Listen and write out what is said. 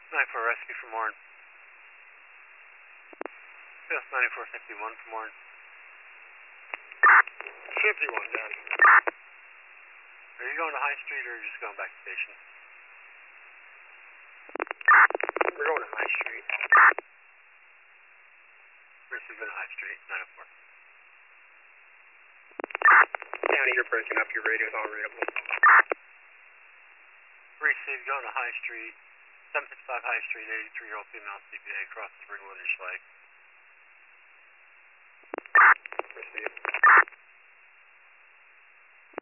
94 rescue from Warren. Yes, 9451 from Warren. 51 down. Are you going to High Street or are you just going back to station? We're going to High Street. Receive going to High Street, 904. County, you're breaking up. Your radio's unreadable. Receive going to High Street, 755 High Street, 83-year-old female CPA, across the Ring Lake. Receive.